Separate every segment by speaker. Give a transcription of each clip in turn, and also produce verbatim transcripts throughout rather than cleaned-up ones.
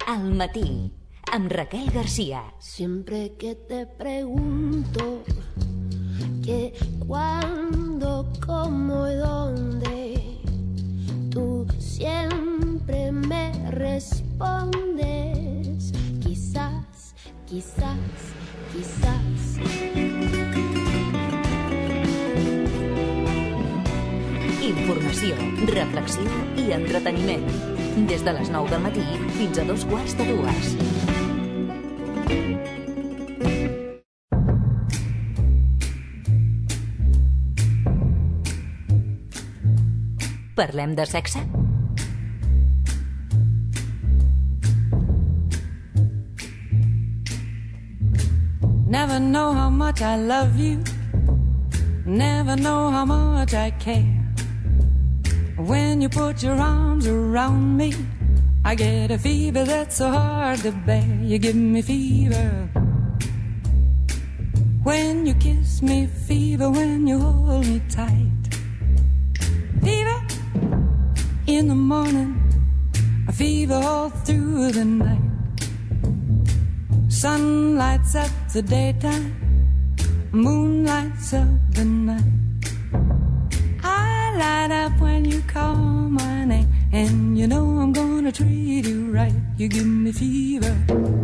Speaker 1: Al matí, amb Raquel García.
Speaker 2: Siempre que te pregunto que cuándo, cómo y dónde, tú siempre me respondes quizás, quizás, quizás.
Speaker 1: Informació, reflexió i entreteniment. Des de les nou del matí fins a dos quarts de dues. Parlem de sexe?
Speaker 3: Never know how much I love you. Never know how much I care. When you put your arms around me, I get a fever that's so hard to bear. You give me fever when you kiss me, fever when you hold me tight. Fever in the morning, a fever all through the night. Sun lights up the daytime, moon lights up the night. I light up when you call my name, and you know I'm gonna treat you right. You give me fever.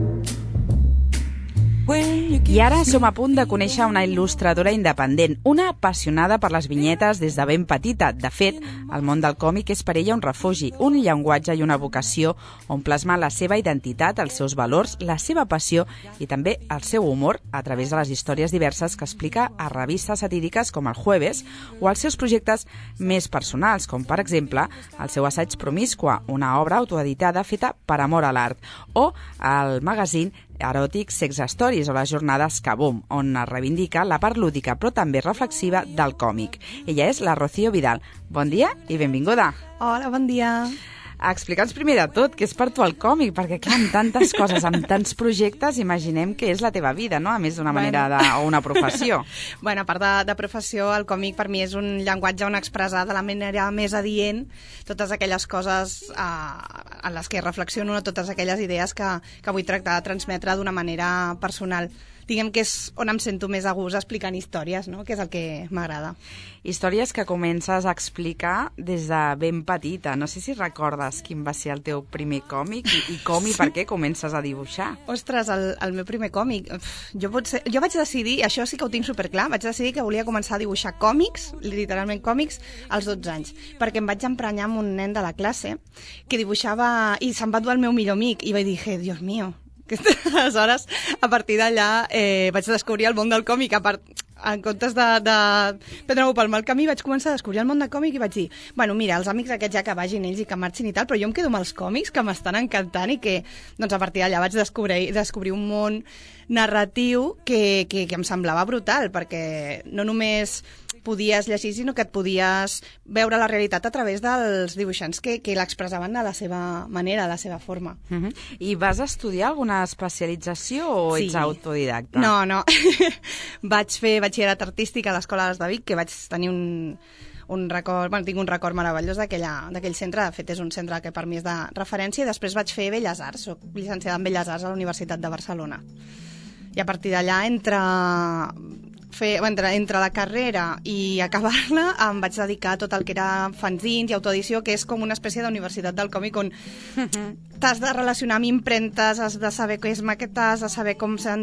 Speaker 4: I ara som a punt de conèixer una il·lustradora independent, una apassionada per les vinyetes des de ben petita. De fet, el món del còmic és per ella un refugi, un llenguatge i una vocació on plasma la seva identitat, els seus valors, la seva passió i també el seu humor a través de les històries diverses que explica a revistes satíriques com El Jueves o els seus projectes més personals, com per exemple el seu assaig Promiscua, una obra autoeditada feta per amor a l'art, o el magazín eròtic Sex Stories o les jornades Kaboom, on es reivindica la part lúdica però també reflexiva del còmic. Ella és la Rocío Vidal. Bon dia i benvinguda.
Speaker 5: Hola, bon dia.
Speaker 4: Explica'ns primer de tot què és per tu el còmic, perquè clar, amb tantes coses, amb tants projectes, imaginem que és la teva vida, no? A més d'una manera de, o una professió.
Speaker 5: Bueno, a part de, de professió, el còmic per mi és un llenguatge on expressar de la manera més adient totes aquelles coses eh, en les que reflexiono, totes aquelles idees que, que vull tractar de transmetre d'una manera personal. Diguem que és on em sento més a gust explicant històries, no? Que és el que m'agrada.
Speaker 4: Històries que comences a explicar des de ben petita. No sé si recordes quin va ser el teu primer còmic i, i com i per què comences a dibuixar.
Speaker 5: Ostres, el, el meu primer còmic. Jo, potser, jo vaig decidir, això sí que ho tinc superclar, vaig decidir que volia començar a dibuixar còmics, literalment còmics, als dotze anys, perquè em vaig emprenyar amb un nen de la classe que dibuixava i se'n va dur el meu millor amic i vaig dir, Dios mío. Aleshores, a partir d'allà eh, vaig descobrir el món del còmic. A part, en comptes de, de prendre-m'ho pel mal camí, vaig començar a descobrir el món del còmic i vaig dir, bueno, mira, els amics aquests ja que vagin ells i que marxin i tal, però jo em quedo amb els còmics que m'estan encantant i que, doncs, a partir d'allà vaig descobrir, descobrir un món narratiu que, que, que em semblava brutal, perquè no només podies llegir, sinó que et podies veure la realitat a través dels dibuixants que, que l'expressaven de la seva manera, de la seva forma.
Speaker 4: Uh-huh. I vas estudiar alguna especialització o
Speaker 5: sí.
Speaker 4: Ets autodidacta?
Speaker 5: No, no. Vaig fer batxillerat artístic a l'Escola de Vic, que vaig tenir un, un record, bueno, tinc un record meravellós d'aquell centre. De fet, és un centre que per mi és de referència, i després vaig fer Belles Arts. Soc llicenciada en Belles Arts a la Universitat de Barcelona. I a partir d'allà, entre... Fer, entre, entre la carrera i acabar-la em vaig dedicar a tot el que era fanzins i autoedició, que és com una espècie d'universitat del còmic on t'has de relacionar amb impremtes, has de saber què és maquetar, has de saber com s'han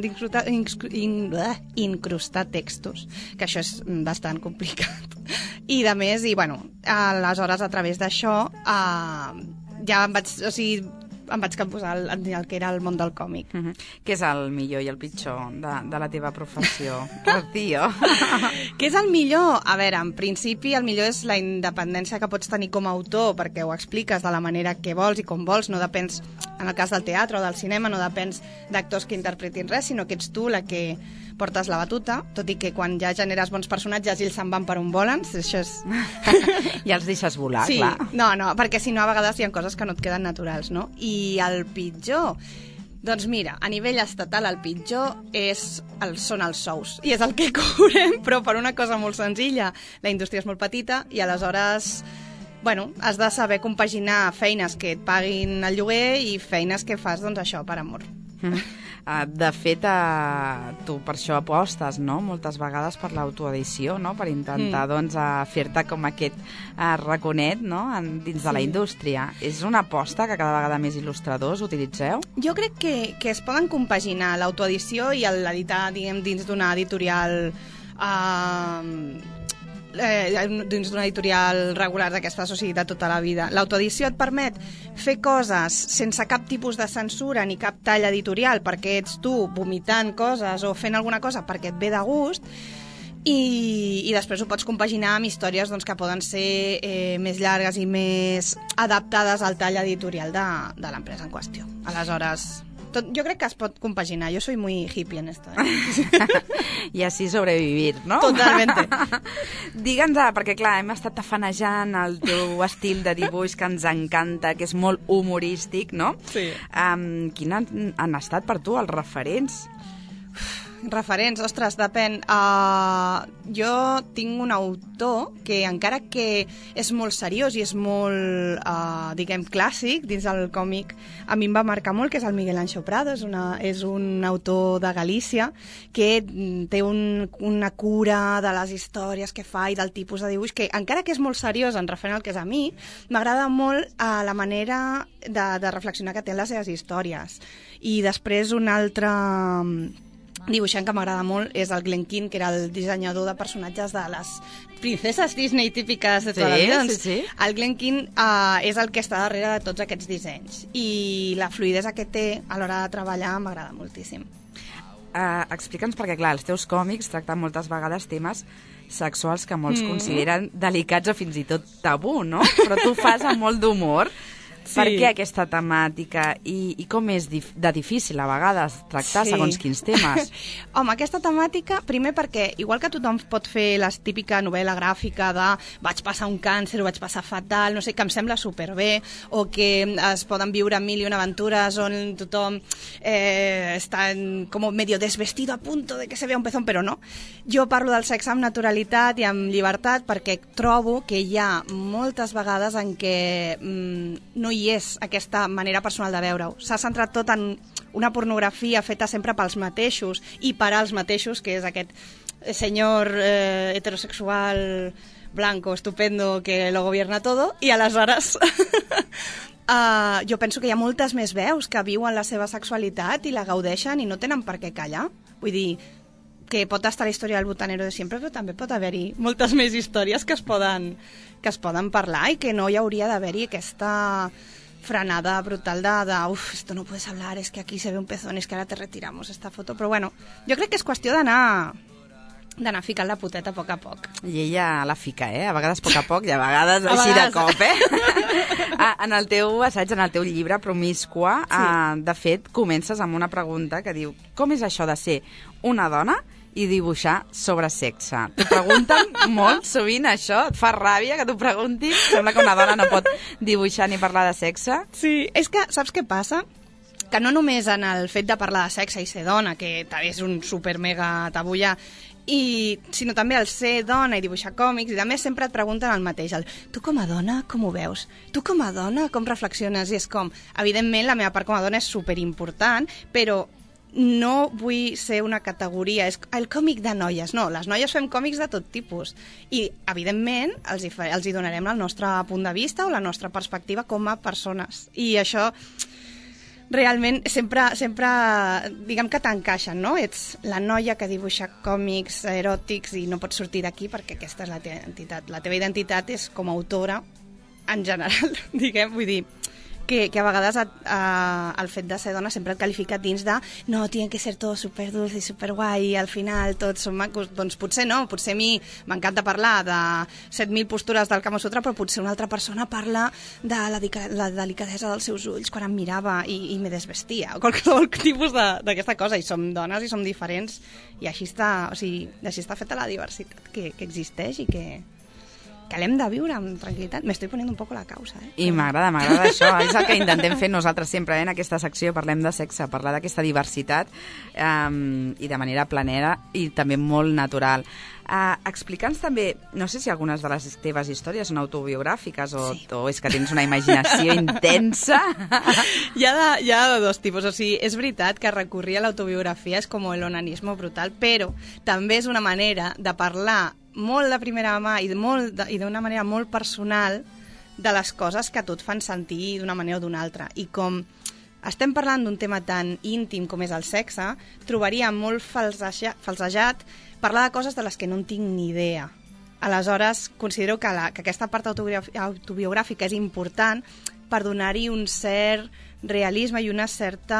Speaker 5: d'incrustar textos, que això és bastant complicat. I de més, i bueno, aleshores a través d'això eh, ja em vaig... O sigui, em vaig capposar el, el que era el món del còmic.
Speaker 4: Uh-huh. Què és el millor i el pitjor de, de la teva professió, Rocío?
Speaker 5: Què és el millor? A veure, en principi el millor és la independència que pots tenir com a autor, perquè ho expliques de la manera que vols i com vols, no depens, en el cas del teatre o del cinema, no depens d'actors que interpretin res, sinó que ets tu la que portes la batuta, tot i que quan ja generes bons personatges ells se'n van per on volen, això és...
Speaker 4: Ja els deixes volar,
Speaker 5: sí,
Speaker 4: clar.
Speaker 5: No, no, perquè si no a vegades hi ha coses que no et queden naturals, no? I el pitjor... Doncs mira, a nivell estatal el pitjor és el, són els sous, i és el que cobrem, però per una cosa molt senzilla. La indústria és molt petita i aleshores... bueno, has de saber compaginar feines que et paguin el lloguer i feines que fas, doncs, això, per amor.
Speaker 4: Mm. Uh, de fet, uh, tu per això apostes, no?, moltes vegades per l'autoedició, no?, per intentar, mm. doncs, uh, fer-te com aquest uh, raconet, no?, en, dins sí. de la indústria. És una aposta que cada vegada més il·lustradors utilitzeu?
Speaker 5: Jo crec que, que es poden compaginar l'autoedició i l'editar, diguem, dins d'una editorial... Uh, Eh, dins d'una editorial regular d'aquesta societat tota la vida. L'autoedició et permet fer coses sense cap tipus de censura ni cap tall editorial, perquè ets tu vomitant coses o fent alguna cosa perquè et ve de gust, i, i després ho pots compaginar amb històries, doncs, que poden ser eh, més llargues i més adaptades al tall editorial de, de l'empresa en qüestió. Aleshores... Tot, jo crec que es pot compaginar. Jo soy muy hippie en esto. Eh?
Speaker 4: I així sobrevivir, no?
Speaker 5: Totalmente.
Speaker 4: Digue'ns, perquè clar, hem estat tafanejant el teu estil de dibuix que ens encanta, que és molt humorístic, no?
Speaker 5: Sí.
Speaker 4: Um, quins han, han estat per tu els referents?
Speaker 5: Referents, ostres, depèn. Uh, jo tinc un autor que, encara que és molt seriós i és molt, uh, diguem, clàssic dins del còmic, a mi em va marcar molt, que és el Miguel Anxo Prado. És, una, és un autor de Galícia que té un, una cura de les històries que fa i del tipus de dibuix que, encara que és molt seriós en referent al que és a mi, m'agrada molt uh, la manera de, de reflexionar que té en les seves històries. I després un altre... dibuixant que m'agrada molt és el Glen Keane, que era el dissenyador de personatges de les princeses Disney típiques de tota
Speaker 4: sí,
Speaker 5: la vida.
Speaker 4: Sí, sí.
Speaker 5: El Glen Keane uh, és el que està darrere de tots aquests dissenys i la fluïdesa que té a l'hora de treballar m'agrada moltíssim.
Speaker 4: Uh, Explica'ns, perquè clar, els teus còmics tracten moltes vegades temes sexuals que molts mm. consideren delicats o fins i tot tabú, no? Però tu fas amb molt d'humor. Sí. Per què aquesta temàtica i, i com és dif de difícil a vegades tractar sí. segons quins temes?
Speaker 5: Home, aquesta temàtica, primer perquè, igual que tothom pot fer la típica novel·la gràfica de vaig passar un càncer o vaig passar fatal, no sé, que em sembla superbé, o que es poden viure mil i una aventures on tothom eh, està com medio desvestido a punto de que se vea un pezón, però no. Jo parlo del sexe amb naturalitat i amb llibertat perquè trobo que hi ha moltes vegades en què mm, no hi és aquesta manera personal de veure-ho. S'ha centrat tot en una pornografia feta sempre pels mateixos i per als mateixos, que és aquest senyor eh, heterosexual blanco estupendo que lo gobierna todo, i aleshores uh, jo penso que hi ha moltes més veus que viuen la seva sexualitat i la gaudeixen i no tenen per què callar. Vull dir, que pot estar la història del botanero de sempre, però també pot haver-hi moltes més històries que es poden, que es poden parlar i que no hi hauria d'haver-hi aquesta frenada brutal de, de uf, esto no puedes hablar, es que aquí se ve un pezón, es que ahora te retiramos esta foto. Però bueno, jo crec que és qüestió d'anar d'anar ficant la puteta a poc a poc.
Speaker 4: I ella la fica, eh? A vegades a poc a poc i a vegades a així vegades. De cop, eh? ah, en el teu assaig, en el teu llibre, Promiscua, sí. ah, de fet, comences amb una pregunta que diu: com és això de ser una dona i dibuixar sobre sexe? T'ho pregunten molt sovint, això? Et fa ràbia que t'ho preguntin? Sembla que una dona no pot dibuixar ni parlar de sexe.
Speaker 5: Sí, és que saps què passa? Que no només en el fet de parlar de sexe i ser dona, que és un super mega tabú ja, i, sinó també el ser dona i dibuixar còmics, i també sempre et pregunten el mateix, el, tu com a dona com ho veus? Tu com a dona com reflexiones? I és com, evidentment la meva part com a dona és superimportant, però no vull ser una categoria, és el còmic de noies, no, les noies fem còmics de tot tipus i evidentment els hi, fa, els hi donarem el nostre punt de vista o la nostra perspectiva com a persones, i això realment sempre, sempre diguem que t'encaixen, no? Ets la noia que dibuixa còmics eròtics i no pots sortir d'aquí perquè aquesta és la teva identitat. La teva identitat és com a autora en general, diguem, vull dir que, que a vegades et, uh, el fet de ser dona sempre et qualifica dins de no, tiene que ser tot super dulce i super guai i al final tots són macos. Doncs potser no, potser a mi m'encanta parlar de set mil postures del Kama Sutra, però potser una altra persona parla de la, la delicadesa dels seus ulls quan em mirava i, i me desvestia, o qualsevol tipus d'aquesta cosa, i som dones i som diferents, i així està, o sigui, així està feta la diversitat que, que existeix i que que l'hem de viure amb tranquil·litat. M'estic ponint un poc la causa, eh?
Speaker 4: I m'agrada, m'agrada això. És el que intentem fer nosaltres sempre, eh? En aquesta secció parlem de sexe, parlar d'aquesta diversitat um, i de manera planera i també molt natural. Uh, Explica'ns també, no sé si algunes de les teves històries són autobiogràfiques o, sí. o és que tens una imaginació intensa.
Speaker 5: Hi ha, de, hi ha de dos tipus, o sigui, és veritat que recurrir a l'autobiografia és com el onanisme brutal, però també és una manera de parlar molt de primera mà i d'una manera molt personal de les coses que a tu et fan sentir d'una manera o d'una altra. I com estem parlant d'un tema tan íntim com és el sexe, trobaria molt falseja, falsejat parlar de coses de les que no en tinc ni idea. Aleshores, considero que, la, que aquesta part autobiogràfica és important per donar-hi un cert realisme i una certa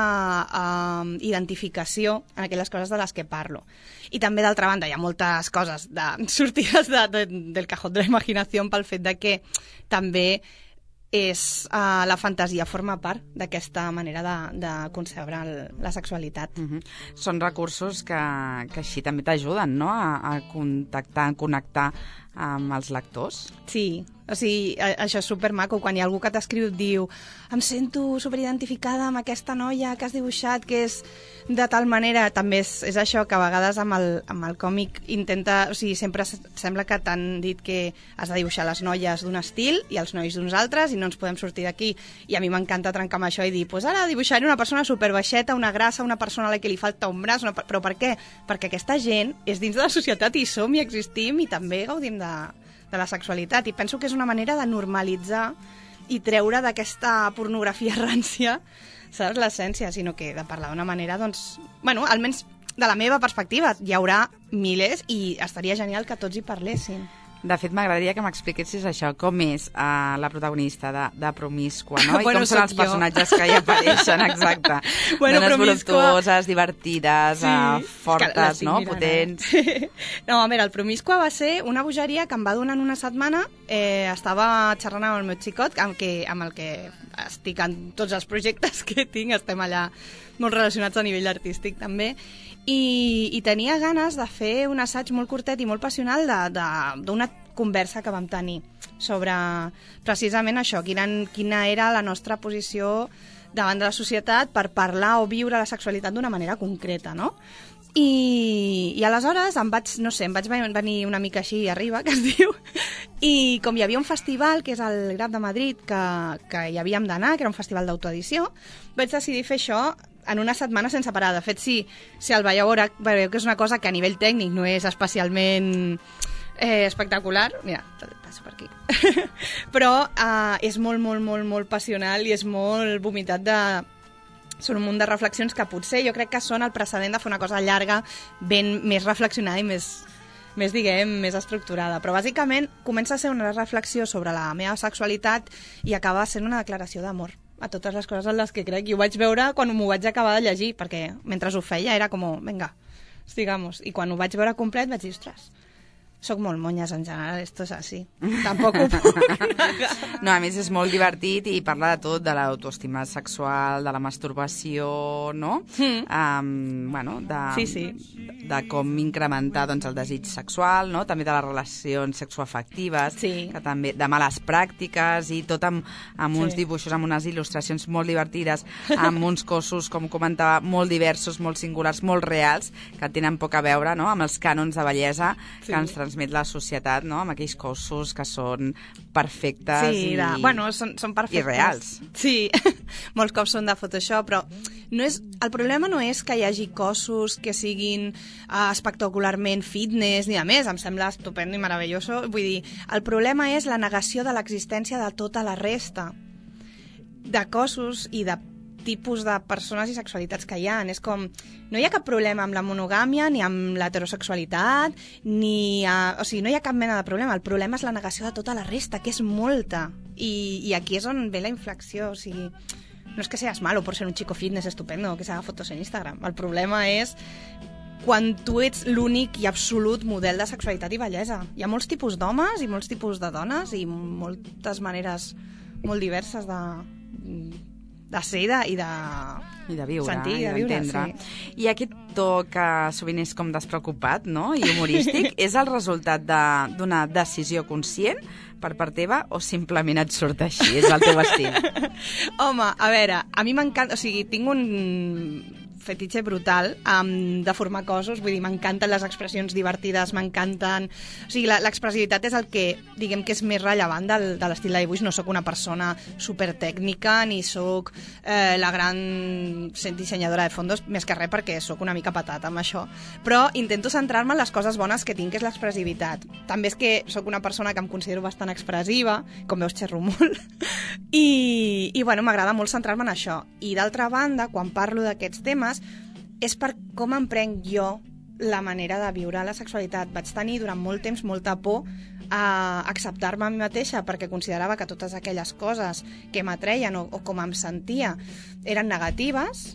Speaker 5: uh, identificació en aquelles coses de les que parlo. I també, d'altra banda, hi ha moltes coses de, sortides de, de, del cajón de la imaginació pel fet de que també és, uh, la fantasia forma part d'aquesta manera de, de concebre el, la sexualitat.
Speaker 4: Uh-huh. Són recursos que, que així també t'ajuden, no?, a, a contactar, a connectar amb els lectors.
Speaker 5: Sí, o sigui, això és supermaco, quan hi ha algú que t'escriu et diu em sento superidentificada amb aquesta noia que has dibuixat, que és de tal manera, també és, és això, que a vegades amb el, amb el còmic intenta, o sigui, sempre sembla que t'han dit que has de dibuixar les noies d'un estil i els nois d'uns altres i no ens podem sortir d'aquí, i a mi m'encanta trencar amb això i dir, pues ara dibuixaré una persona superbaixeta, una grassa, una persona a la que li falta un braç, una... però per què? Perquè aquesta gent és dins de la societat i som i existim i també gaudim de de la sexualitat, i penso que és una manera de normalitzar i treure d'aquesta pornografia rància, saps, l'essència, sinó que de parlar d'una manera, doncs, bueno, almenys de la meva perspectiva, hi haurà milers i estaria genial que tots hi parlessin.
Speaker 4: De fet, m'agradaria que m'expliquessis això, com és uh, la protagonista de, de Promiscua, no? I
Speaker 5: bueno,
Speaker 4: com són els personatges jo. que hi apareixen, exacte.
Speaker 5: Bueno,
Speaker 4: dones
Speaker 5: Promiscua...
Speaker 4: voluptuoses, divertides, sí, uh, fortes, no?
Speaker 5: Mirant,
Speaker 4: potents.
Speaker 5: Eh? No, a veure, el Promiscua va ser una bogeria que em va donar en una setmana. Eh, estava xerrant amb el meu xicot, amb, que, amb el que estic en tots els projectes que tinc, estem allà molt relacionats a nivell artístic també, i, i tenia ganes de fer un assaig molt curtet i molt passional d'una conversa que vam tenir sobre precisament això, quina, quina era la nostra posició davant de la societat per parlar o viure la sexualitat d'una manera concreta, no? I, i aleshores em vaig, no sé, em vaig venir una mica així arriba, que es diu, i com hi havia un festival, que és el Grab de Madrid, que, que hi havíem d'anar, que era un festival d'autoedició, vaig decidir fer això en una setmana sense parar. De fet, si, si el veieu ara, veieu que és una cosa que a nivell tècnic no és especialment eh, espectacular. Mira, te'l passo per aquí. Però eh, és molt, molt, molt, molt passional i és molt vomitat de... Són un munt de reflexions que potser jo crec que són el precedent de fer una cosa llarga, ben més reflexionada i més, més diguem, més estructurada. Però bàsicament comença a ser una reflexió sobre la meva sexualitat i acaba sent una declaració d'amor a totes les coses en les que crec. I ho vaig veure quan m'ho vaig acabar de llegir, perquè mentre ho feia era com, vinga, digamos. I quan ho vaig veure complet vaig dir, ostres, soc molt monyes en general, esto és així. Tampoc ho puc.
Speaker 4: No, a més és molt divertit i parla de tot, de l'autoestima sexual, de la masturbació, no? Mm. Um, bueno, de,
Speaker 5: sí, sí.
Speaker 4: De, de com incrementar doncs, el desig sexual, no? També de les relacions sexoafectives,
Speaker 5: sí.
Speaker 4: que també de males pràctiques i tot amb, amb uns
Speaker 5: sí.
Speaker 4: dibuixos, amb unes il·lustracions molt divertides, amb uns cossos, com comentava, molt diversos, molt singulars, molt reals, que tenen poc a veure, no?, amb els cànons de bellesa sí. que ens transmet la societat, no?, amb aquells cossos que són perfectes
Speaker 5: sí,
Speaker 4: i,
Speaker 5: de, bueno, són, són perfectes.
Speaker 4: i reals.
Speaker 5: Sí, molts cops són de Photoshop, però no és, el problema no és que hi hagi cossos que siguin uh, espectacularment fitness, ni a més, em sembla estupendo i meravelloso. Vull dir, el problema és la negació de l'existència de tota la resta de cossos i de tipus de persones i sexualitats que hi ha. És com, no hi ha cap problema amb la monogàmia, ni amb l'heterosexualitat, ni a, o sigui, no hi ha cap mena de problema. El problema és la negació de tota la resta, que és molta. I, i aquí és on ve la inflexió. O sigui, no és que seas malo por ser un chico fitness estupendo, que s'haga fotos en Instagram. El problema és quan tu ets l'únic i absolut model de sexualitat i bellesa. Hi ha molts tipus d'homes i molts tipus de dones i moltes maneres molt diverses de de ser i de, i de...
Speaker 4: I de viure,
Speaker 5: sentir,
Speaker 4: i
Speaker 5: de viure,
Speaker 4: d'entendre.
Speaker 5: sí.
Speaker 4: I aquest to que sovint és com despreocupat, no?, i humorístic, és el resultat de- d'una decisió conscient per part teva o simplement et surt així? És el teu estil?
Speaker 5: Home, a veure, a mi m'encanta... O sigui, tinc un fetitxe brutal um, de formar cossos, vull dir, m'encanten les expressions divertides, m'encanten... O sigui, la- l'expressivitat és el que, diguem que és més rellevant del, de l'estil de dibuix. No sóc una persona supertècnica, ni sóc eh, la gran dissenyadora de fondos, més que res perquè sóc una mica patata amb això. Però intento centrar-me en les coses bones que tinc, que és l'expressivitat. També és que sóc una persona que em considero bastant expressiva, com veus xerro molt, i, i bueno, m'agrada molt centrar-me en això. I d'altra banda, quan parlo d'aquests temes, és per com em prenc jo la manera de viure la sexualitat. Vaig tenir durant molt temps molta por a acceptar-me a mi mateixa perquè considerava que totes aquelles coses que m'atreien o, o com em sentia eren negatives,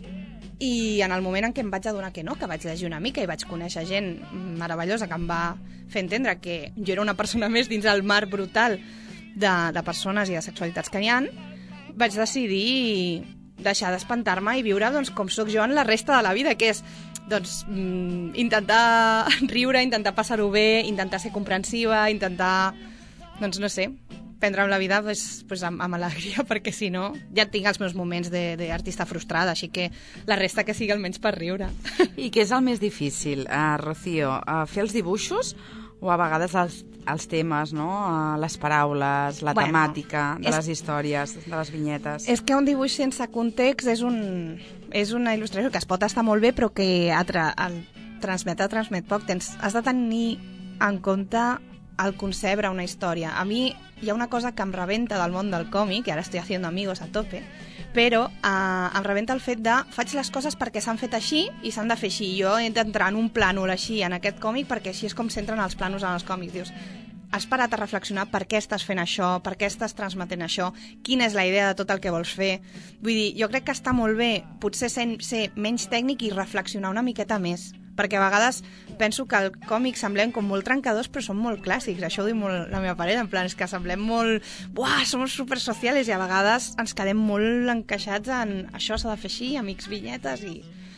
Speaker 5: i en el moment en què em vaig adonar que no, que vaig llegir una mica i vaig conèixer gent meravellosa que em va fer entendre que jo era una persona més dins el mar brutal de, de persones i de sexualitats que n'hi ha, vaig decidir deixar d'espantar-me i viure doncs, com sóc jo en la resta de la vida, que és doncs, mm, intentar riure, intentar passar-ho bé, intentar ser comprensiva, intentar, doncs no sé, prendre'm la vida pues, pues, amb, amb alegria, perquè si no ja tinc els meus moments d'artista frustrada, així que la resta que sigui almenys per riure.
Speaker 4: I què és el més difícil, uh, Rocío? Uh, fer els dibuixos o a vegades els, els temes, no? Uh, les paraules, la
Speaker 5: Bueno,
Speaker 4: temàtica de
Speaker 5: és-
Speaker 4: les històries, de les vinyetes?
Speaker 5: És que un dibuix sense context és, un, és una il·lustració que es pot estar molt bé, però que a tra, el transmetre transmet poc. Tens, has de tenir en compte el concebre una història. A mi hi ha una cosa que em rebenta del món del còmic, i ara estic haciendo amigos a tope, però eh, em rebenta el fet de faig les coses perquè s'han fet així i s'han de fer així. Jo he d'entrar en un plànol així en aquest còmic perquè així és com s'entren els plànols en els còmics. Dius, has parat a reflexionar per què estàs fent això, per què estàs transmetent això, quina és la idea de tot el que vols fer. Vull dir, jo crec que està molt bé potser ser, ser menys tècnic i reflexionar una miqueta més, perquè a vegades penso que el còmic semblem com molt trencadors, però són molt clàssics. Això ho diu molt la meva parella, en plan, és que semblem molt... Buah, som super socials, i a vegades ens quedem molt encaixats en això s'ha de fer així, amics vinyetes, i...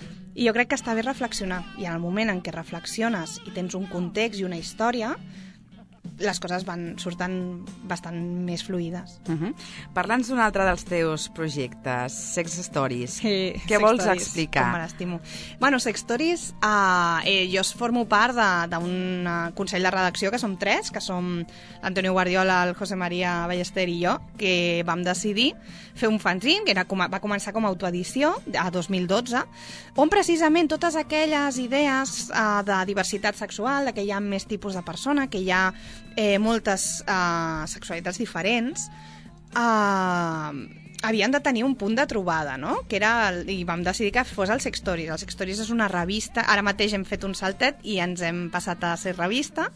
Speaker 5: I jo crec que està bé reflexionar. I en el moment en què reflexiones i tens un context i una història, les coses van surten bastant més fluïdes.
Speaker 4: Uh -huh. Parla'ns d'un altre dels teus projectes, Sex Stories.
Speaker 5: Sí,
Speaker 4: Què
Speaker 5: Sex
Speaker 4: vols
Speaker 5: Stories,
Speaker 4: explicar?
Speaker 5: Com me l'estimo. Bueno, Sex Stories, uh, eh, jo formo part d'un consell de redacció, que som tres, que som l'Antonio Guardiola, el José María Ballester i jo, que vam decidir fer un fanzine, que era, com, va començar com a autoedició a dos mil dotze, on precisament totes aquelles idees uh, de diversitat sexual, de que hi ha més tipus de persona, que hi ha eh, moltes uh, sexualitats diferents, uh, havien de tenir un punt de trobada, no? Que era el, i vam decidir que fos el Sex Stories. El Sex Stories és una revista, ara mateix hem fet un saltet i ens hem passat a ser revista,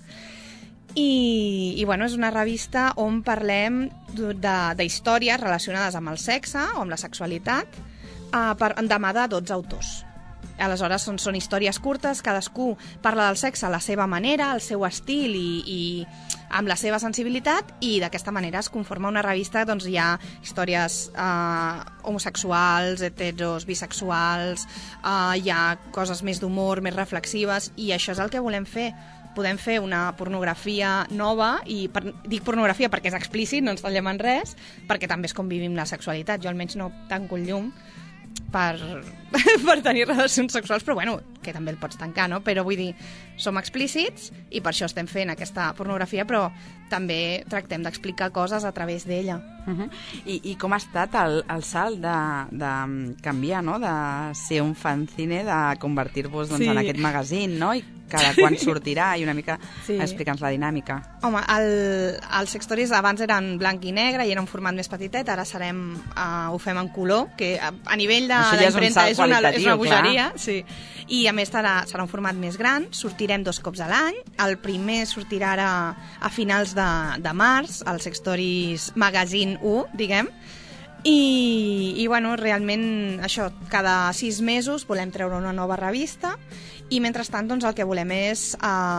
Speaker 5: i, i bueno, és una revista on parlem d'històries relacionades amb el sexe o amb la sexualitat, uh, per, de mà de dotze autors. Aleshores són, són històries curtes, cadascú parla del sexe a la seva manera, al seu estil i, i amb la seva sensibilitat, i d'aquesta manera es conforma una revista. Doncs hi ha històries eh, homosexuals, heteros, bisexuals, eh, hi ha coses més d'humor, més reflexives, i això és el que volem fer. Podem fer una pornografia nova, i per, dic pornografia perquè és explícit, no ens tallem en res, perquè també és com vivim la sexualitat. Jo almenys no tanco el llum per, per tenir relacions sexuals, però bueno, que també el pots tancar, no? Però vull dir, som explícits i per això estem fent aquesta pornografia, però també tractem d'explicar coses a través d'ella.
Speaker 4: Uh -huh. I, I com ha estat el, el salt de, de canviar, no?, de ser un fanzine, de convertir-vos doncs,
Speaker 5: Sí.
Speaker 4: en aquest magazín, no?, i cada quan sortirà, i una mica
Speaker 5: Sí.
Speaker 4: explica'ns la dinàmica.
Speaker 5: Home, el, els Sex Stories abans eren blanc i negre i era un format més petitet, ara serem, uh, ho fem en color, que a, a nivell
Speaker 4: Això ja és un
Speaker 5: d'impremta
Speaker 4: salt
Speaker 5: és, una, és una
Speaker 4: qualitatiu,
Speaker 5: bogeria, sí. I a més serà, serà un format més gran, sortirem dos cops a l'any. El primer sortirà ara a finals de, de març, el Sex Stories Magazine u, diguem, I, i bueno, realment això, cada sis mesos volem treure una nova revista i mentrestant doncs, el que volem és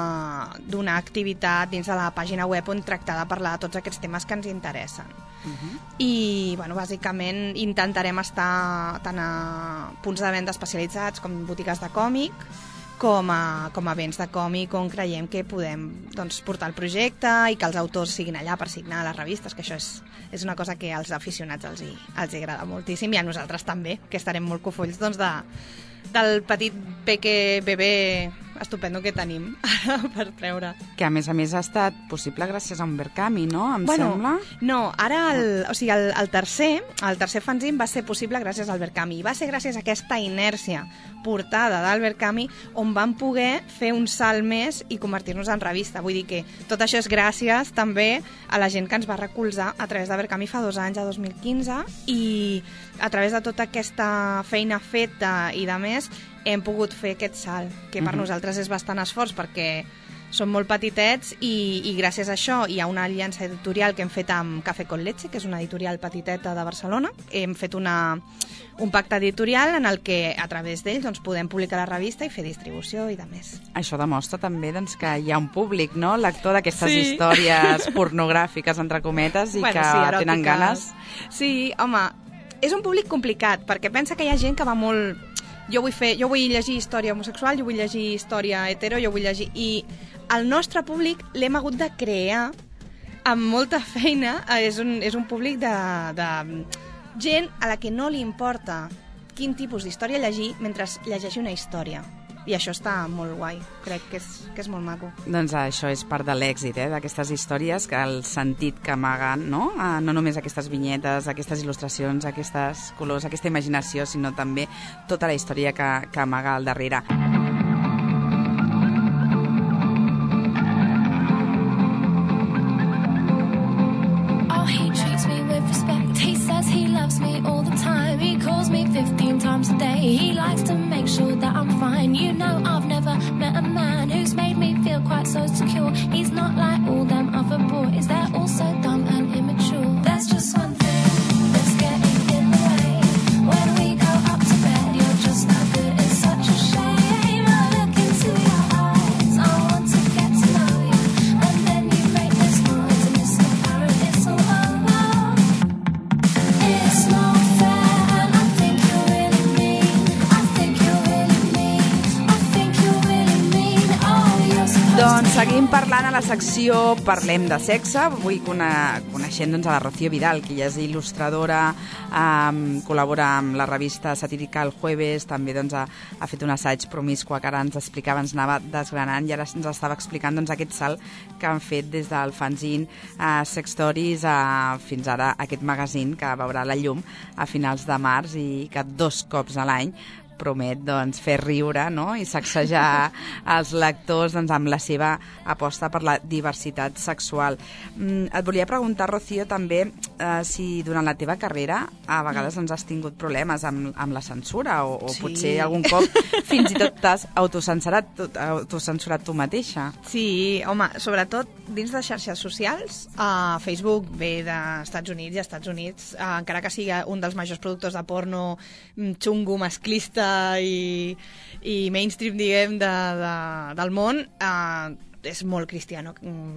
Speaker 5: eh, donar activitat dins de la pàgina web on tractar de parlar de tots aquests temes que ens interessen. Uh-huh. I bueno, bàsicament intentarem estar tant a punts de venda especialitzats com botigues de còmic com a, com a events de còmic on creiem que podem doncs, portar el projecte i que els autors siguin allà per signar les revistes, que això és, és una cosa que als aficionats els hi, els hi agrada moltíssim i a nosaltres també, que estarem molt cofolls doncs, de, del petit peque bebè estupendo que tenim per treure.
Speaker 4: Que a més a més ha estat possible gràcies a un Verkami, no? Em
Speaker 5: bueno,
Speaker 4: sembla?
Speaker 5: No, ara el, o sigui, el, el tercer el tercer fanzine va ser possible gràcies al Verkami i va ser gràcies a aquesta inèrcia portada del Verkami on vam poder fer un salt més i convertir-nos en revista. Vull dir que tot això és gràcies també a la gent que ens va recolzar a través de Verkami fa dos anys, a dos mil quinze, i a través de tota aquesta feina feta i de més hem pogut fer aquest salt, que per uh-huh. nosaltres és bastant esforç perquè som molt petitets i, i gràcies a això hi ha una aliança editorial que hem fet amb Café con Leche, que és una editorial petiteta de Barcelona. Hem fet una, un pacte editorial en el que a través d'ells doncs, podem publicar la revista i fer distribució i de més.
Speaker 4: Això demostra també doncs, que hi ha un públic, no?, lector d'aquestes
Speaker 5: sí.
Speaker 4: històries pornogràfiques, entre cometes, i
Speaker 5: bueno,
Speaker 4: que
Speaker 5: sí,
Speaker 4: tenen ganes.
Speaker 5: Sí, home, és un públic complicat, perquè pensa que hi ha gent que va molt... Jo vull, fer, jo vull llegir història homosexual, jo vull llegir història hetero, jo vull llegir... I el nostre públic l'hem hagut de crear amb molta feina. És un, és un públic de, de gent a la que no li importa quin tipus d'història llegir mentre llegeixi una història. I això està molt guai, crec que és, que és molt maco.
Speaker 4: Doncs això és part de l'èxit, eh, d'aquestes històries, que el sentit que amaguen, no? Ah, no només aquestes vinyetes, aquestes il·lustracions, aquestes colors, aquesta imaginació, sinó també tota la història que, que amaga al darrere.
Speaker 2: Oh, he treats me with respect. He says he loves me all the time. He calls me fifteen times a day. He likes to make sure that I'm fine. You know I've never met a man who's made me feel quite so secure. He's not like all them other boys. They're all so dumb and immature. There's just one thing that's getting in the way. When we go up to bed, you're just not good. It's such a shame. I look into your eyes. I want to get to know you. And then you make this noise and it's apparent it's all over. It's not fair and I think you're really mean. I think you're really mean. I think you're really mean. Oh, you're supposed to...
Speaker 4: Doncs seguim parlant a la secció Parlem de sexe. Avui cone coneixent doncs, a la Rocío Vidal, que ella és il·lustradora, um, col·labora amb la revista satírica El Jueves, també doncs, ha, ha fet un assaig promiscua que ara ens explicava, ens anava desgranant i ara ens estava explicant doncs, aquest salt que han fet des del fanzine uh, Sex Stories a, fins ara aquest magazine que veurà la llum a finals de març i que dos cops a l'any promet doncs, fer riure, no?, i sacsejar els lectors doncs, amb la seva aposta per la diversitat sexual. Mm, et volia preguntar, Rocío, també eh, si durant la teva carrera a vegades doncs, has tingut problemes amb, amb la censura o, o sí. potser algun cop fins i tot t'has autocensurat, autocensurat tu mateixa.
Speaker 5: Sí, home, sobretot dins de xarxes socials, a Facebook ve d'Estats Units i als Estats Units, eh, encara que sigui un dels majors productors de porno xungo, masclista i, i mainstream, diguem, de, de, del món, eh, és molt cristiano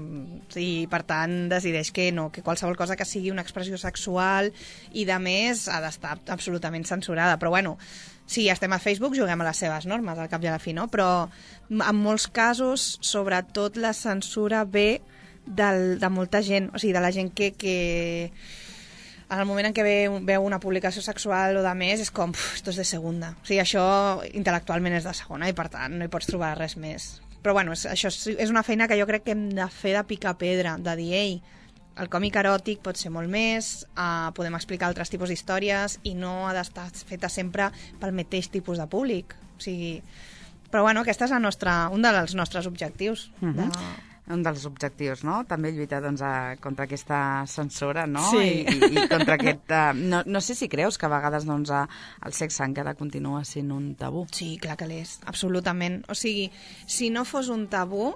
Speaker 5: i per tant decideix que no, que qualsevol cosa que sigui una expressió sexual i de més ha d'estar absolutament censurada, però bueno, sí, estem a Facebook, juguem a les seves normes al cap i a la fi, no? Però en molts casos, sobretot la censura ve del, de molta gent, o sigui, de la gent que, que en el moment en què veu, veu una publicació sexual o de més, és com, puf, esto és de segunda. O sigui, això intel·lectualment és de segona i per tant no hi pots trobar res més. Però bueno, és, això és, és una feina que jo crec que hem de fer de picar pedra, de dir, ei, el còmic eròtic pot ser molt més, uh, podem explicar altres tipus d'històries i no ha d'estar feta sempre pel mateix tipus de públic. O sigui, però bueno, aquest és la nostra, un dels nostres objectius. Uh-huh. de...
Speaker 4: Un dels objectius, no? També lluitar doncs, a, contra aquesta censura, no?
Speaker 5: Sí.
Speaker 4: I, i, i contra aquest... Uh, no, no sé si creus que a vegades doncs, a, el sexe encara continua sent un tabú.
Speaker 5: Sí, clar que l'és, absolutament. O sigui, si no fos un tabú,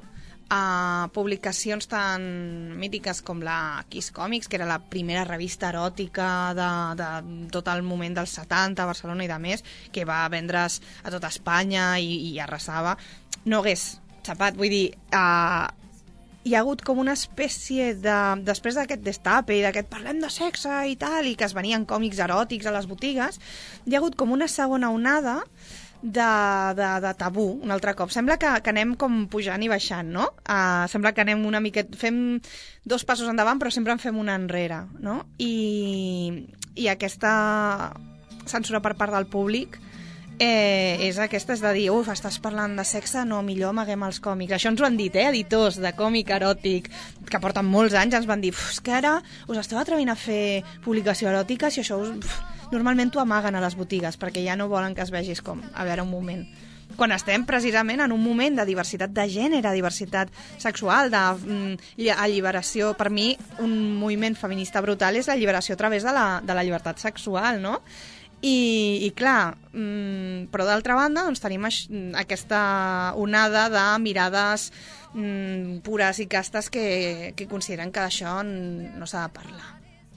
Speaker 5: a publicacions tan mítiques com la Kiss Comics, que era la primera revista eròtica de, de tot el moment dels setanta a Barcelona i de més, que va vendre's a tota Espanya i, i arrasava, no hagués xapat. Vull dir, uh, hi ha hagut com una espècie de... Després d'aquest destape i d'aquest parlem de sexe i tal, i que es venien còmics eròtics a les botigues, hi ha hagut com una segona onada de, de, de tabú, un altre cop. Sembla que, que anem com pujant i baixant, no? Uh, sembla que anem una miqueta... Fem dos passos endavant, però sempre en fem una enrere, no? I, i aquesta censura per part del públic eh, és aquesta, és de dir, uf, estàs parlant de sexe, no, millor amaguem els còmics. Això ens ho han dit, eh, editors de còmic eròtic, que porten molts anys, ens van dir, és que ara us esteu atrevint a fer publicació eròtica, si això us... Uf, normalment t'ho amaguen a les botigues, perquè ja no volen que es vegis com, a veure, un moment. Quan estem precisament en un moment de diversitat de gènere, diversitat sexual, de mm, alliberació, per mi un moviment feminista brutal és l'alliberació a través de la, de la llibertat sexual, no? I, i clar, mm, però d'altra banda doncs tenim aix, aquesta onada de mirades mm, pures i castes que, que consideren que d'això no s'ha de parlar.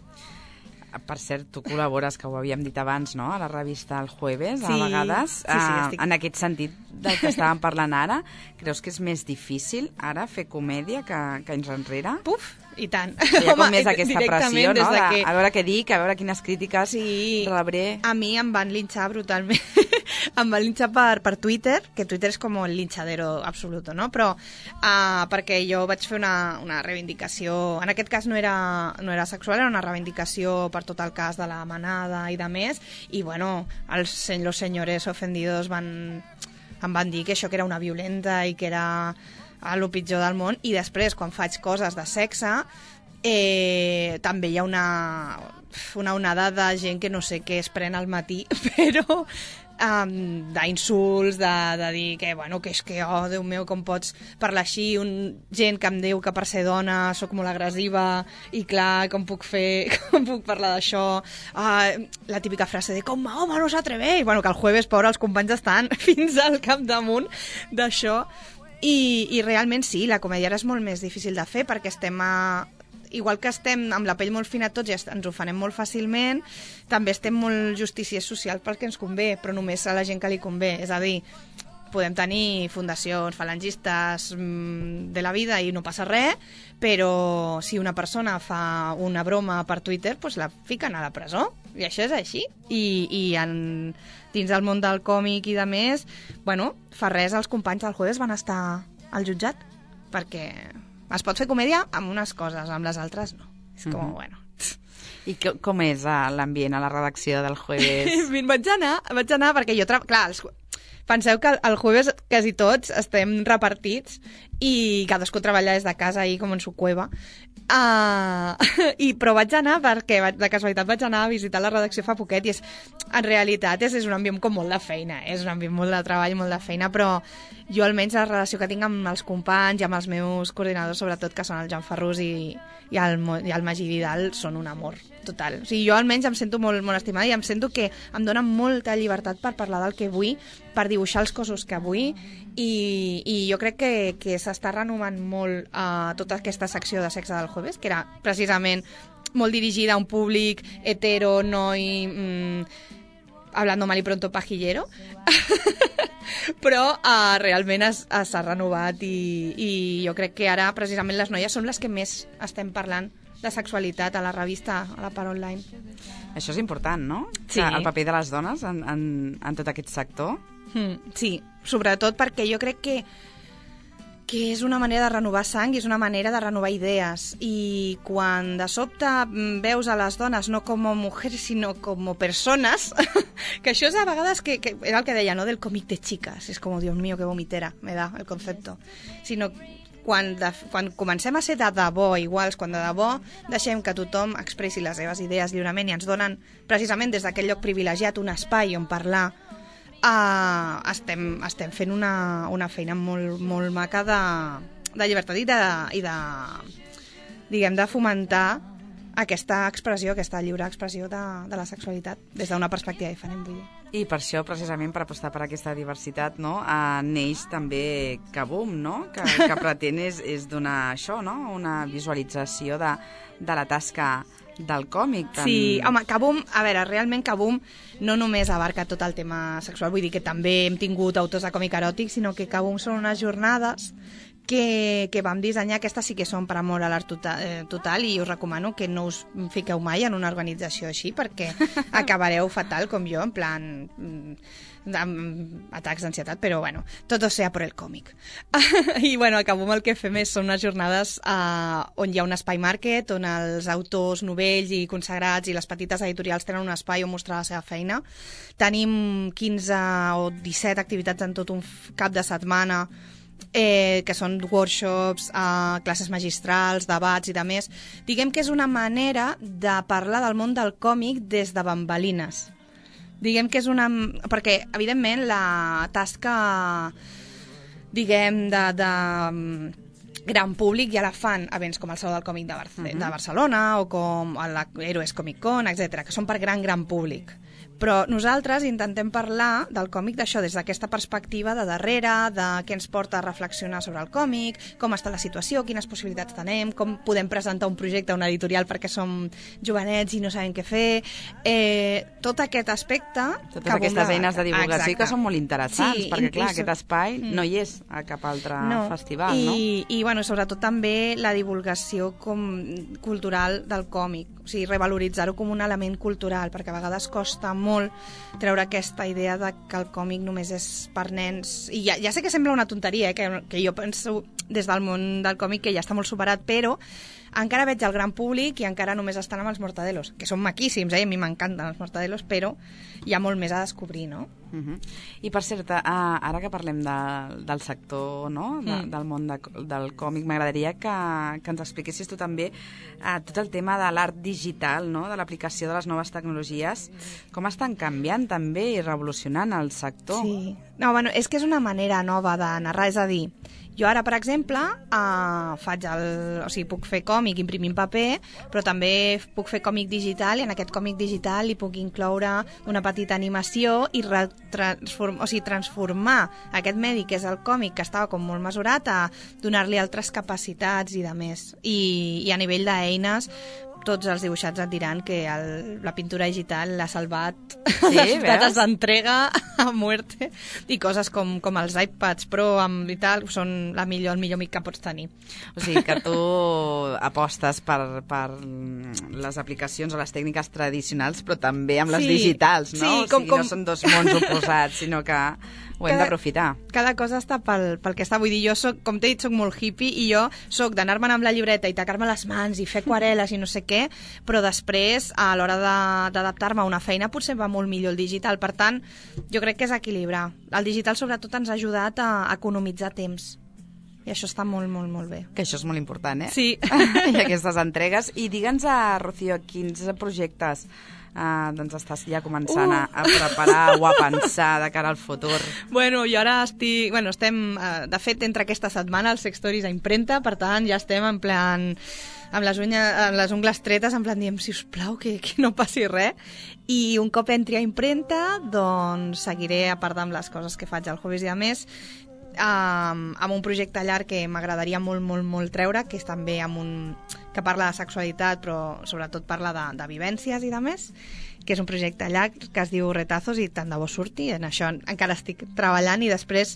Speaker 4: Per cert, tu col·labores, que ho havíem dit abans, no?, a la revista El Jueves,
Speaker 5: sí,
Speaker 4: a vegades.
Speaker 5: Sí, sí, estic...
Speaker 4: En aquest sentit del que estàvem parlant ara, creus que és més difícil ara fer comèdia que, que anys enrere?
Speaker 5: Puf, i tant.
Speaker 4: Hi ha com Home, més aquesta pressió, no?, de,
Speaker 5: que...
Speaker 4: a veure què dic, a veure quines crítiques
Speaker 5: sí,
Speaker 4: rebré.
Speaker 5: A mi em van linxar brutalment. Em van linxar per, per Twitter, que Twitter és com el linxadero absoluto, no? Però uh, perquè jo vaig fer una, una reivindicació, en aquest cas no era, no era sexual, era una reivindicació per tot el cas de la manada i de més, i bueno, els, los senyores ofendidos van, em van dir que això que era una violenta i que era el pitjor del món, i després, quan faig coses de sexe, eh, també hi ha una, una onada de gent que no sé què es pren al matí, però um, d'insults, de, de dir que, bueno, que és que, oh, Déu meu, com pots parlar així, un, gent que em diu que per ser dona sóc molt agressiva i clar, com puc fer, com puc parlar d'això, uh, la típica frase de com Mahoma no s'atreveix, bueno, que el jueves, pobre, els companys estan fins al capdamunt d'això. I, i realment sí, la comèdia ara és molt més difícil de fer perquè estem a... igual que estem amb la pell molt fina tots i ens ho fanem molt fàcilment, també estem molt justiciers socials pel que ens convé, però només a la gent que li convé. És a dir, podem tenir fundacions falangistes mmm, de la vida i no passa res, però si una persona fa una broma per Twitter, doncs la fiquen a la presó. I això és així. I, i en, dins del món del còmic i de més, bueno, fa res els companys del Jueves van estar al jutjat, perquè es pot fer comèdia amb unes coses, amb les altres no. És com, mm-hmm. bueno...
Speaker 4: I com és l'ambient a la redacció del Jueves?
Speaker 5: vaig anar, vaig anar perquè jo... Tra... Clar, els... penseu que el Jueves quasi tots estem repartits i cadascú treballa des de casa ahí com en su cueva. Uh, i, però vaig anar perquè de casualitat vaig anar a visitar la redacció fa poquet i és, en realitat és, és un ambient com molt de feina, és un ambient molt de treball, molt de feina, però jo almenys la relació que tinc amb els companys i amb els meus coordinadors, sobretot, que són el Joan Ferrús i, i, el, i el Magí Vidal, són un amor total. O sigui, jo almenys em sento molt, molt estimada i em sento que em dona molta llibertat per parlar del que vull, per dibuixar els cossos que vull i, i jo crec que, que s'està renovant molt uh, tota aquesta secció de sexe del Jueves, que era precisament molt dirigida a un públic hetero, noi, mmm, hablando mal y pronto pajillero, però uh, realment s'ha renovat i, i jo crec que ara precisament les noies són les que més estem parlant de sexualitat a la revista, a la part online.
Speaker 4: Això és important, no?
Speaker 5: Sí.
Speaker 4: El paper de les dones en, en, en tot aquest sector.
Speaker 5: Mm, sí, sobretot perquè jo crec que que és una manera de renovar sang i és una manera de renovar idees. I quan de sobte veus a les dones no com a mujeres, sinó com a persones, que això és a vegades que, que era el que deia, no?, del còmic de chicas. És com, Dios mío, que vomitera, me da el concepto. Sinó quan, de, quan comencem a ser de debò iguals, quan de debò deixem que tothom expressi les seves idees lliurement i ens donen, precisament des d'aquest lloc privilegiat, un espai on parlar, Uh, estem, estem fent una, una feina molt, molt maca de, de llibertat i de, i de, diguem, de fomentar aquesta expressió, aquesta lliure expressió de, de la sexualitat des d'una perspectiva diferent, vull dir.
Speaker 4: I per això, precisament, per apostar per aquesta diversitat, no, eh, neix també Kaboom, no? Que, que pretén és, és donar això, no? Una visualització de, de la tasca del còmic. Tan...
Speaker 5: Sí, home, Kaboom, a veure, realment Kaboom no només abarca tot el tema sexual, vull dir que també hem tingut autors de còmic eròtic, sinó que Kaboom són unes jornades que, que vam dissenyar. Aquestes sí que són per amor a l'art total, eh, total i us recomano que no us fiqueu mai en una organització així perquè acabareu fatal com jo, en plan amb atacs d'ansietat, però bueno, todo sea por el còmic. I bueno, al Kaboom el que fem és, són unes jornades eh, on hi ha un espai market, on els autors novells i consagrats i les petites editorials tenen un espai on mostrar la seva feina. Tenim quinze o disset activitats en tot un cap de setmana, Eh, que són workshops, eh, classes magistrals, debats i de més. Diguem que és una manera de parlar del món del còmic des de bambalines. Diguem que és una... Perquè, evidentment, la tasca, diguem, de, de gran públic ja la fan events com el Saló del Còmic de, Barce uh-huh. de Barcelona o com l'Heroes Comic Con, etcètera, que són per gran, gran públic. Però nosaltres intentem parlar del còmic d'això, des d'aquesta perspectiva de darrere, de què ens porta a reflexionar sobre el còmic, com està la situació, quines possibilitats tenem, com podem presentar un projecte a una editorial perquè som jovenets i no sabem què fer. Eh, tot aquest aspecte...
Speaker 4: Totes aquestes eines de divulgació Exacte. Que són molt interessants,
Speaker 5: sí,
Speaker 4: perquè clar,
Speaker 5: inclús...
Speaker 4: aquest espai
Speaker 5: mm.
Speaker 4: no hi és a cap altre
Speaker 5: no.
Speaker 4: festival,
Speaker 5: I,
Speaker 4: no?
Speaker 5: I, bueno, sobretot també la divulgació com cultural del còmic, o sigui, revaloritzar-ho com un element cultural, perquè a vegades costa molt treure aquesta idea de que el còmic només és per nens. I ja, ja sé que sembla una tonteria, eh, que, que jo penso des del món del còmic que ja està molt superat, però encara veig el gran públic i encara només estan amb els Mortadelos, que són maquíssims, eh? A mi m'encanten els Mortadelos, però hi ha molt més a descobrir, no?
Speaker 4: Uh-huh. I per cert, uh, ara que parlem de, del sector, no? de, mm. del món de, del còmic, m'agradaria que, que ens expliquessis tu també uh, tot el tema de l'art digital, no? De l'aplicació de les noves tecnologies, com estan canviant també i revolucionant el sector.
Speaker 5: Sí. No, bueno, és que és una manera nova de narrar, és a dir, jo ara, per exemple, eh, faig el, o sigui, puc fer còmic imprimint paper, però també puc fer còmic digital i en aquest còmic digital hi puc incloure una petita animació i transform, o sigui, transformar aquest medi que és el còmic, que estava com molt mesurat, a donar-li altres capacitats i de més. I, i a nivell d'eines, tots els dibuixats et diran que el, la pintura digital l'ha salvat
Speaker 4: sí,
Speaker 5: les dates d'entrega a muerte i coses com, com els iPads Pro amb, i tal, són la millor, el millor amic que pots tenir.
Speaker 4: O sigui que tu apostes per, per les aplicacions o les tècniques tradicionals, però també amb les
Speaker 5: sí,
Speaker 4: digitals, no?
Speaker 5: Sí,
Speaker 4: o sigui,
Speaker 5: com, com...
Speaker 4: no són dos mons oposats, sinó que ho hem d'aprofitar.
Speaker 5: Cada cosa està pel, pel que està. Vull dir, jo soc, com t'he dit, soc molt hippie i jo soc d'anar-me'n amb la llibreta i tacar-me les mans i fer aquarel·les i no sé què, però després, a l'hora d'adaptar-me a una feina, potser va molt millor el digital. Per tant, jo crec que és equilibrar. El digital, sobretot, ens ha ajudat a economitzar temps. I això està molt, molt, molt bé.
Speaker 4: Que això és molt important, eh?
Speaker 5: Sí.
Speaker 4: I aquestes entregues. I digue'ns, a Rocío, quins projectes Uh, doncs estàs ja començant uh. a, a preparar o a pensar de cara al futur?
Speaker 5: Bueno, jo ara estic... Bueno, estem... Uh, de fet, entre aquesta setmana el Sex Stories a impremta, per tant, ja estem en plan... amb les, unya, amb les ungles tretes, en plan diem, sisplau, que, que no passi res. I un cop entri a impremta, doncs seguiré, a part amb les coses que faig al Jueves i a més, Um, amb un projecte llarg que m'agradaria molt, molt, molt treure, que és també amb un... que parla de sexualitat, però sobretot parla de, de vivències i de més, que és un projecte llarg que es diu Retazos i tant de bo surti. En això encara estic treballant i després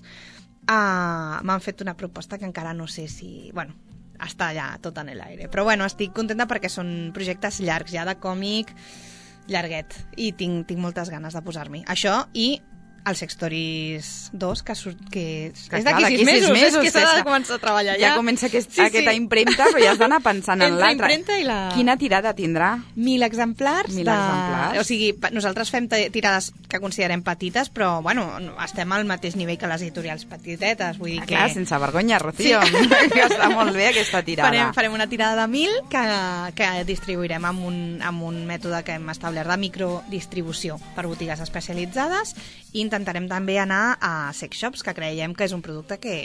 Speaker 5: uh, m'han fet una proposta que encara no sé si... Bueno, està ja tot en l'aire. Però bueno, estic contenta perquè són projectes llargs, ja de còmic llarguet, i tinc, tinc moltes ganes de posar-m'hi. Això i el Sex Stories dos, que, surt, que, que és d'aquí sis mesos, mesos, és que s'ha de començar a treballar ja.
Speaker 4: Ja comença aquest, sí, aquesta sí. impremta, però ja has d'anar pensant en l'altra.
Speaker 5: La...
Speaker 4: Quina tirada tindrà?
Speaker 5: Mil exemplars.
Speaker 4: Mil
Speaker 5: de...
Speaker 4: exemplars.
Speaker 5: O sigui, nosaltres fem tirades que considerem petites, però, bueno, estem al mateix nivell que les editorials petitetes. Vull dir
Speaker 4: ah,
Speaker 5: que...
Speaker 4: Clar, sense vergonya, Rocío. Sí. Que està molt bé aquesta tirada.
Speaker 5: Farem, farem una tirada de mil que, que distribuirem amb un, amb un mètode que hem establert de microdistribució per botigues especialitzades, i intentarem també anar a sex shops, que creiem que és un producte que,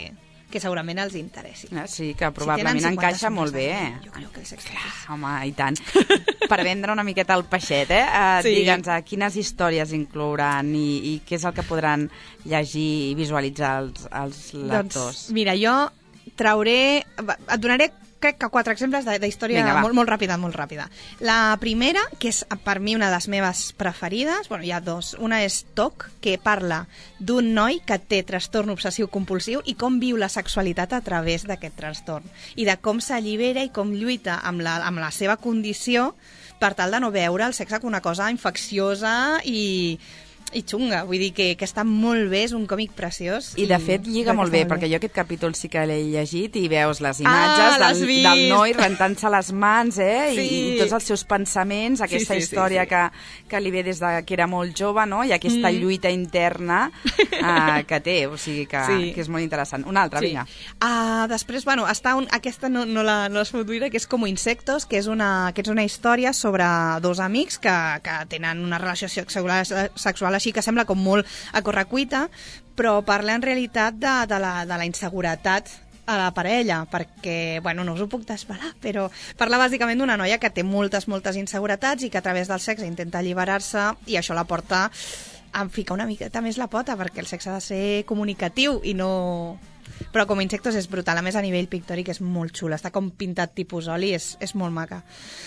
Speaker 5: que segurament els interessi.
Speaker 4: Ah, sí, que probablement
Speaker 5: si
Speaker 4: encaixa molt bé.
Speaker 5: Eh? Jo crec que el sex stories...
Speaker 4: Home, i tant. Per vendre una miqueta el peixet, eh? Uh, sí. Digue'ns, uh, quines històries inclouran i, i què és el que podran llegir i visualitzar els, els lectors?
Speaker 5: Doncs, mira, jo trauré... Et donaré crec que quatre exemples d'història molt, molt ràpida, molt ràpida. La primera, que és per mi una de les meves preferides, bueno, hi ha dos. Una és Toc, que parla d'un noi que té trastorn obsessiu-compulsiu i com viu la sexualitat a través d'aquest trastorn. I de com s'allibera i com lluita amb la, amb la seva condició per tal de no veure el sexe com una cosa infecciosa i... i xunga, vull dir que, que està molt bé, és un còmic preciós.
Speaker 4: I, i de fet lliga molt bé, molt perquè bé. Jo aquest capítol sí que l'he llegit i veus les imatges ah, del, del noi rentant-se les mans, eh? Sí. I, i tots els seus pensaments, aquesta sí, sí, història sí, sí. Que, que li ve des de que era molt jove, no? I aquesta mm. lluita interna uh, que té, o sigui que, sí. que és molt interessant. Una altra, sí. vinga.
Speaker 5: Uh, després, bueno, està un, aquesta no, no l'has no pogut dir, que és Com Insectos, que és una, que és una història sobre dos amics que, que tenen una relació sexual, sexual així que sembla com molt a correcuita, però parla en realitat de, de, la, de la inseguretat a la parella, perquè, bueno, no us ho puc desvelar, però parla bàsicament d'una noia que té moltes, moltes inseguretats i que a través del sexe intenta alliberar-se i això la porta a ficar una miqueta més la pota, perquè el sexe ha de ser comunicatiu i no... Però Com Insectos és brutal, a més a nivell pictòric és molt xula, està com pintat tipus oli, és, és molt maca.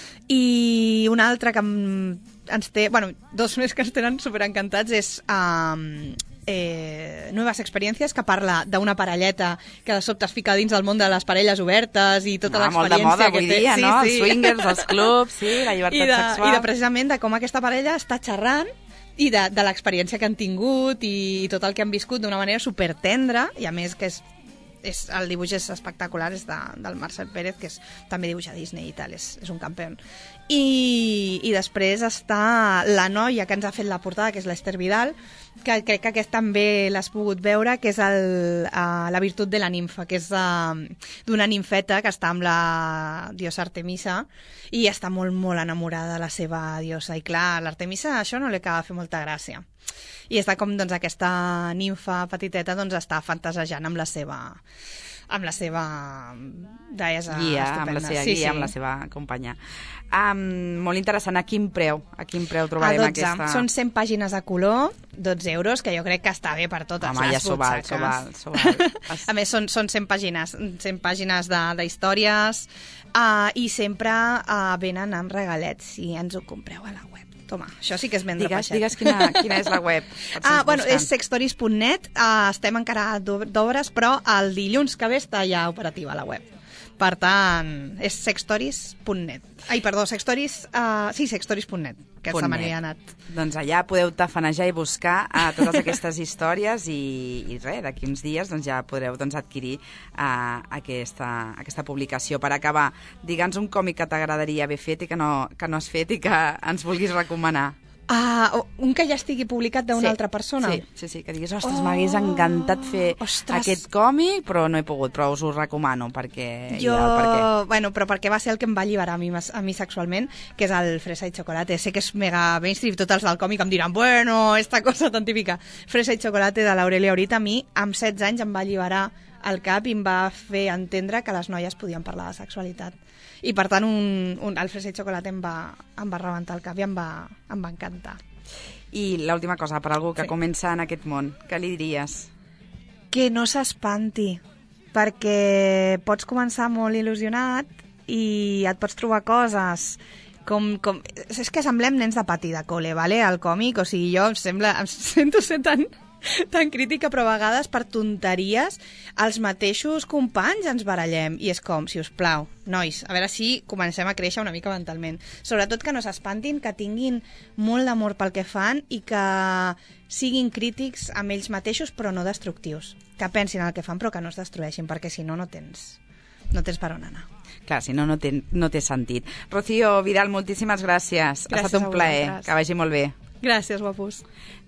Speaker 5: I una altra que ens té... Bueno, dos més que ens tenen superencantats és um, eh, Nuevas Experiencias, que parla d'una parelleta que de sobte es fica dins del món de les parelles obertes i tota
Speaker 4: ah, l'experiència
Speaker 5: molt de moda
Speaker 4: que té. Dia, sí, no? Sí. Els swingers, els clubs, sí, la llibertat
Speaker 5: I de,
Speaker 4: sexual.
Speaker 5: I de precisament de com aquesta parella està xerrant i de, de l'experiència que han tingut i, i tot el que han viscut d'una manera supertendra, i a més que és És, el dibuix és espectacular, és de, del Marcel Pérez, que és, també dibuixa Disney i tal, és, és un campió. I, I després està la noia que ens ha fet la portada, que és l'Ester Vidal, que crec que aquest també l'has pogut veure, que és el, uh, La virtut de la nimfa, que és uh, d'una nimfeta que està amb la diosa Artemisa i està molt, molt enamorada de la seva diosa. I clar, l'Artemisa això no li acaba de fer molta gràcia. I està com doncs, aquesta nimfa petiteta doncs, està fantasejant amb la seva amb la seva deessa
Speaker 4: guia,
Speaker 5: estupenda.
Speaker 4: amb la seva
Speaker 5: sí,
Speaker 4: guia,
Speaker 5: sí.
Speaker 4: amb la seva companya. Um, molt interessant. A quin preu? A quin preu trobarem
Speaker 5: a dotze.
Speaker 4: Aquesta?
Speaker 5: Són cent pàgines a color, dotze euros, que jo crec que està bé per totes
Speaker 4: Home,
Speaker 5: les
Speaker 4: ja s'ho val, s'ho val, s'ho val.
Speaker 5: A més, són, són cent pàgines, cent pàgines d'històries uh, i sempre uh, venen amb regalets si ens ho compreu a la web. Toma, això sí que és vendre
Speaker 4: digues,
Speaker 5: peixet.
Speaker 4: Digues quina, quina és la web.
Speaker 5: Ah, bueno, és sextories punt net. Uh, estem encara d'obres, però el dilluns que ve està ja operativa la web. Per tant, és sextories punt net. Ai, perdó, sextories... Uh, sí, sextories punt net, que se m'havia anat.
Speaker 4: Doncs allà podeu tafanejar i buscar uh, totes aquestes històries i, i res, d'aquí uns dies doncs, ja podreu doncs, adquirir uh, aquesta, aquesta publicació. Per acabar, digue'ns un còmic que t'agradaria haver fet i que no, que no has fet i que ens vulguis recomanar.
Speaker 5: Ah, un que ja estigui publicat d'una
Speaker 4: sí,
Speaker 5: altra persona?
Speaker 4: Sí, sí, sí, que diguis, ostres, oh, m'hagués encantat fer ostres. aquest còmic, però no he pogut, però us ho recomano, perquè...
Speaker 5: Jo,
Speaker 4: ja, perquè...
Speaker 5: bueno, però perquè va ser el que em va alliberar a mi, a mi sexualment, que és el Fresa i Chocolate. Sé que és mega mainstream, tots els del còmic em diran, bueno, esta cosa tan típica. Fresa i Chocolate de l'Aurelia Aurita, a mi, amb setze anys, em va alliberar el cap i em va fer entendre que les noies podien parlar de sexualitat. I per tant un, un, el Fresa i Chocolate em va, em va rebentar el cap i em va, em va encantar.
Speaker 4: I l'última cosa, per algú que
Speaker 5: sí.
Speaker 4: comença en aquest món, què li diries?
Speaker 5: Que no s'espanti, perquè pots començar molt il·lusionat i et pots trobar coses com... com és que semblem nens de pati de col·le, vale? El còmic, o sigui, jo em, sembla, em sento ser tan... tan crítica, però a vegades per tonteries els mateixos companys ens barallem i és com, si us plau, nois, a veure si comencem a créixer una mica mentalment, sobretot que no s'espantin, que tinguin molt d'amor pel que fan i que siguin crítics amb ells mateixos però no destructius, que pensin el que fan però que no es destrueixin, perquè si no no tens no tens per on anar.
Speaker 4: Clar, si no, no té, no té sentit. Rocío Vidal, moltíssimes gràcies, gràcies ha estat un plaer, que vagi molt bé.
Speaker 5: Gràcies, guapos.